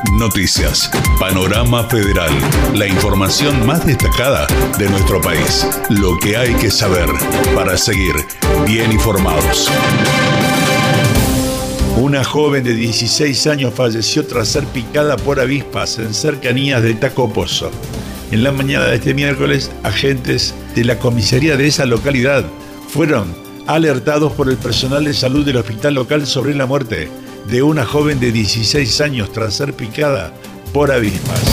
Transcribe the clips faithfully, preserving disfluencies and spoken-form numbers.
Noticias. Panorama Federal. La información más destacada de nuestro país. Lo que hay que saber para seguir bien informados. Una joven de dieciséis años falleció tras ser picada por avispas en cercanías de Tacopozo. En la mañana de este miércoles, agentes de la comisaría de esa localidad fueron alertados por el personal de salud del hospital local sobre la muerte de una joven de dieciséis años tras ser picada por avispas.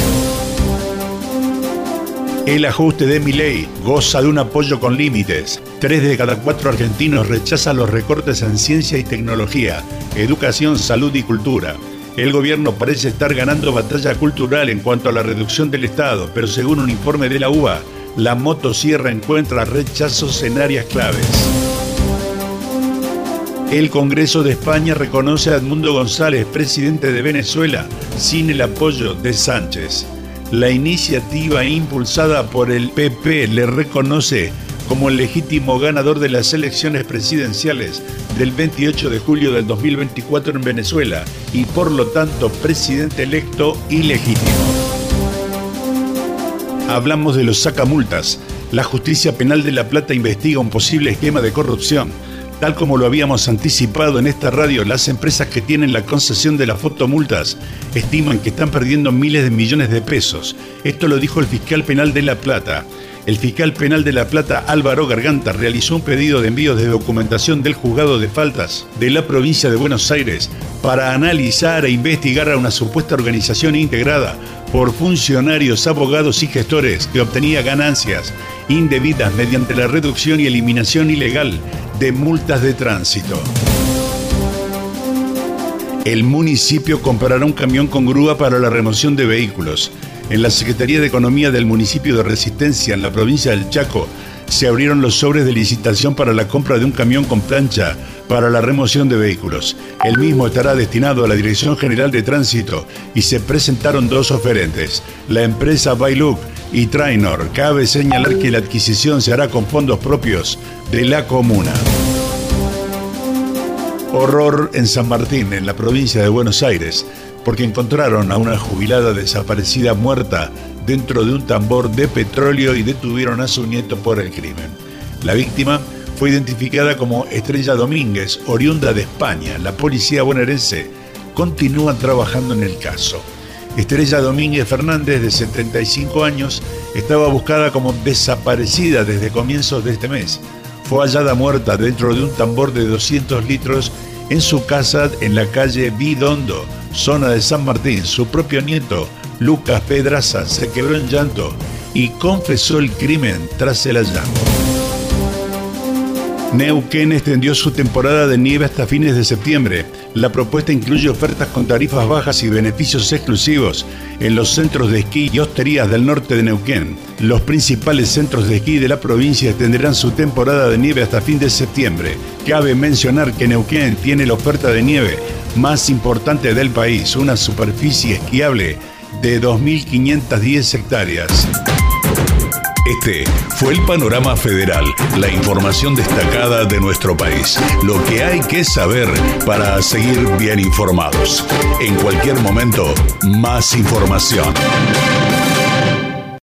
El ajuste de Milei goza de un apoyo con límites. Tres de cada cuatro argentinos rechazan los recortes en ciencia y tecnología, educación, salud y cultura. El gobierno parece estar ganando batalla cultural en cuanto a la reducción del Estado, pero según un informe de la U B A, la motosierra encuentra rechazos en áreas claves. El Congreso de España reconoce a Edmundo González, presidente de Venezuela, sin el apoyo de Sánchez. La iniciativa impulsada por el P P le reconoce como el legítimo ganador de las elecciones presidenciales del veintiocho de julio del dos mil veinticuatro en Venezuela y por lo tanto presidente electo y legítimo. Hablamos de los sacamultas. La Justicia Penal de La Plata investiga un posible esquema de corrupción. Tal como lo habíamos anticipado en esta radio, las empresas que tienen la concesión de las fotomultas estiman que están perdiendo miles de millones de pesos. Esto lo dijo el fiscal penal de La Plata. El fiscal penal de La Plata, Álvaro Garganta, realizó un pedido de envío de documentación del juzgado de faltas de la provincia de Buenos Aires para analizar e investigar a una supuesta organización integrada por funcionarios, abogados y gestores que obtenía ganancias indebidas mediante la reducción y eliminación ilegal de multas de tránsito. El municipio comprará un camión con grúa para la remoción de vehículos. En la Secretaría de Economía del municipio de Resistencia, en la provincia del Chaco, se abrieron los sobres de licitación para la compra de un camión con plancha para la remoción de vehículos. El mismo estará destinado a la Dirección General de Tránsito y se presentaron dos oferentes, la empresa Bailuk y Trainor. Cabe señalar que la adquisición se hará con fondos propios de la comuna. Horror en San Martín, en la provincia de Buenos Aires, porque encontraron a una jubilada desaparecida muerta dentro de un tambor de petróleo y detuvieron a su nieto por el crimen. La víctima fue identificada como Estrella Domínguez, oriunda de España. La policía bonaerense continúa trabajando en el caso. Estrella Domínguez Fernández, de setenta y cinco años, estaba buscada como desaparecida desde comienzos de este mes. Fue hallada muerta dentro de un tambor de doscientos litros en su casa en la calle Vidondo, zona de San Martín. Su propio nieto, Lucas Pedraza, se quebró en llanto y confesó el crimen tras el hallazgo. Neuquén extendió su temporada de nieve hasta fines de septiembre. La propuesta incluye ofertas con tarifas bajas y beneficios exclusivos en los centros de esquí y hosterías del norte de Neuquén. Los principales centros de esquí de la provincia extenderán su temporada de nieve hasta fin de septiembre. Cabe mencionar que Neuquén tiene la oferta de nieve más importante del país, una superficie esquiable de dos mil quinientas diez hectáreas. Este fue el Panorama Federal, la información destacada de nuestro país. Lo que hay que saber para seguir bien informados. En cualquier momento, más información.